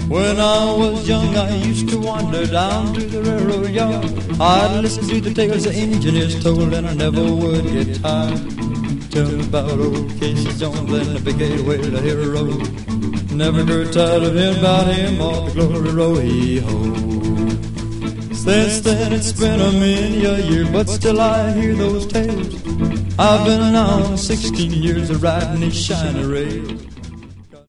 When I was young, I used to wander down to the railroad yard. I'd listen to the tales the engineers told, and I never would get tired. Tell me about old Casey Jones and the big gateway to hero. Never grew tired of hearing about him on the glory road. Hee-ho. Since then it's been a many a year, but still I hear those tales. I've been on 16 years of riding these shiny rails.